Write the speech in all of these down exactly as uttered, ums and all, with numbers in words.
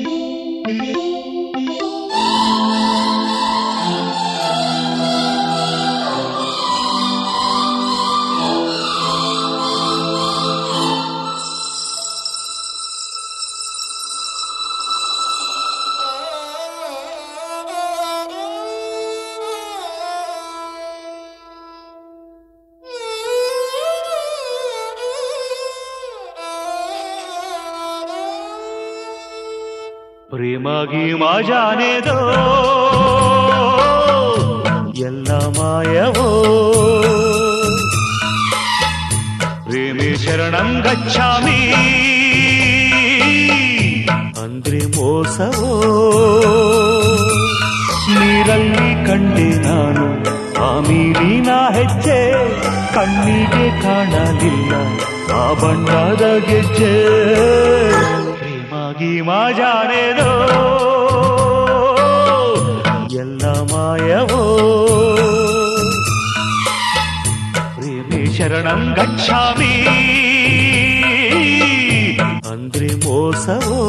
ಪ್ರೇಮಾಗಿ ಮಾಜಾನೆದೋ ಎಲ್ಲ ಮಾಯವೋ ಪ್ರೇಮಿ ಶರಣಂ ಗಚ್ಚಾಮಿ ಅಂದ್ರೆ ಮೋಸವೋ ನೀರಲ್ಲಿ ಕಂಡೆ ನಾನು ಆ ಮೀನಿನ ಹೆಜ್ಜೆ ಕಣ್ಣಿಗೆ ಕಾಣಲಿಲ್ಲ ಆ ಬಣ್ಣದ ಗೆಜ್ಜೆ ಪ್ರೇಮಾಗಿ ಮಾಜಾನೆದೋ ಎಲ್ಲ ಮಾಯವೋ ಪ್ರೇಮಿ ಶರಣಂ ಗಚ್ಚಾಮಿ ಅಂದ್ರೆ ಮೋಸವೋ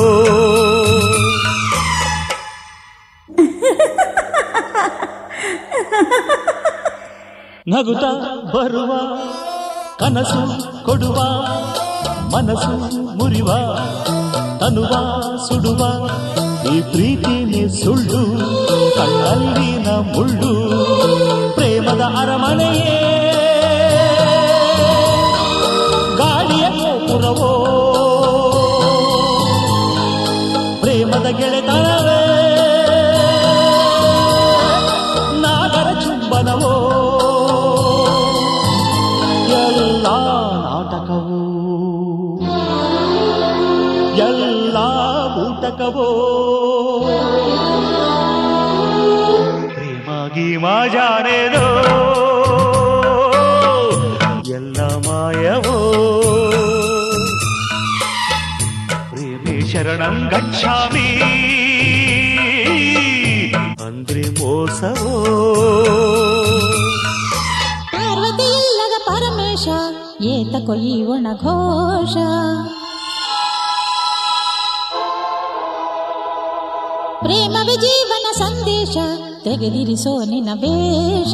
ನಗುತ್ತಾ ಬರುವ ಕನಸು ಕೊಡುವ ಮನಸ್ಸು ಮುರಿವ ತನುವ ಸುಡುವ ಈ ಪ್ರೀತಿನೇ ಸುಳ್ಳು ಕಣ್ಣಲ್ಲಿನ ಮುಳ್ಳು ಪ್ರೇಮದ ಅರಮನೆಯೇ ಗಾಳಿಯ ಗೋಪುರವೋ ಪ್ರೇಮದ ಗೆಳೆತನವೇ ನಾಗರ ಚುಂಬನವೋ ಎಲ್ಲ ನಾಟಕವೋ ಎಲ್ಲ ಊಟಕವೋ ಪ್ರೇಮಾಗಿ ಮಾಜಾನೆದೋ ಎಲ್ಲ ಮಾಯವೋ ಪ್ರೇಮಿ ಶರಣಂ ಗಚ್ಚಾಮಿ ಅಂದ್ರೆ ಮೋಸವೋ ಪಾರ್ವತಿ ಇಲ್ಲದ ಪರಮೇಶ ಏತಕೋ ಈ ಒಣಘೋಷ ಪ್ರೇಮವೇ ಜೀವನ ಸಂದೇಶ ತೆಗೆದಿರಿಸೋ ನಿನ್ನ ವೇಷ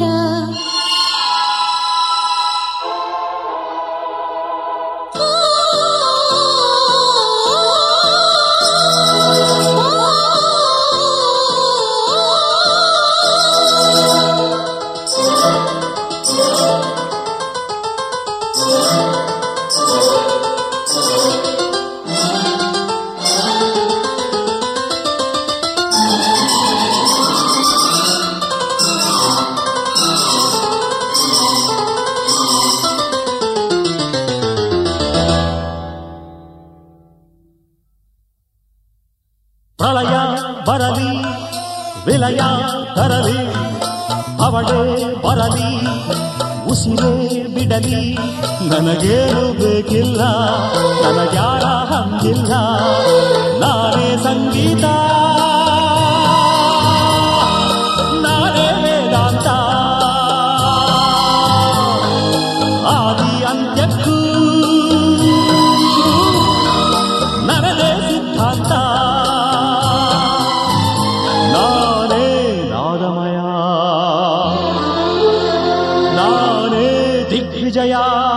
ಪ್ರಳಯ ಬರಲಿ ವಿಲಯ ತರಲಿ ಅವಳೇ ಬರಲಿ ಉಸಿರೇ ಬಿಡಲಿ ನನಗೇನು ಬೇಕಿಲ್ಲ ನನಗ್ಯಾರ ಹಂಗಿಲ್ಲ ನಾನೇ ಸಂಗೀತ ನಾನೇ ವೇದಾಂತ ಆದಿ ಅಂತ್ಯಕ್ಕೂ ನನ್ನದೇ ಸಿದ್ಧಾಂತ ನಾನೇ ನಾದಮಯ ನಾನೇ ದಿಗ್ವಿಜಯ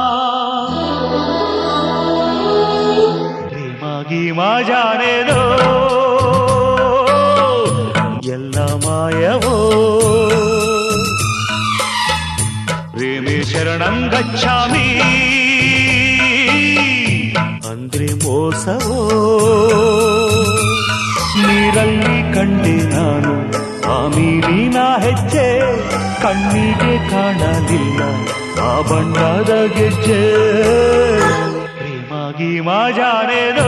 ಪ್ರೇಮಾಗಿ ಮಾಜಾನೆದೋ ಎಲ್ಲ ಮಾಯವೋ ಪ್ರೇಮಿ ಶರಣಂ ಗಚ್ಚಾಮಿ ಅಂದ್ರೆ ಮೋಸವೋ ನೀರಲ್ಲಿ ಕಂಡೆ ನಾನು ಆ ಮೀನಿನ ಹೆಜ್ಜೆ ಕಣ್ಣಿಗೆ ಕಾಣಲಿಲ್ಲ ಆ ಬಣ್ಣದ ಗೆಜ್ಜೆ ಪ್ರೇಮಾಗಿ ಮಾಜಾನೆದೋ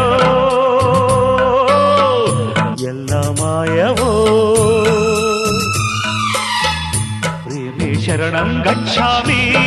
ಎಲ್ಲ ಮಾಯವೋ ಪ್ರೇಮಿ ಶರಣಂ ಗಚ್ಚಾಮಿ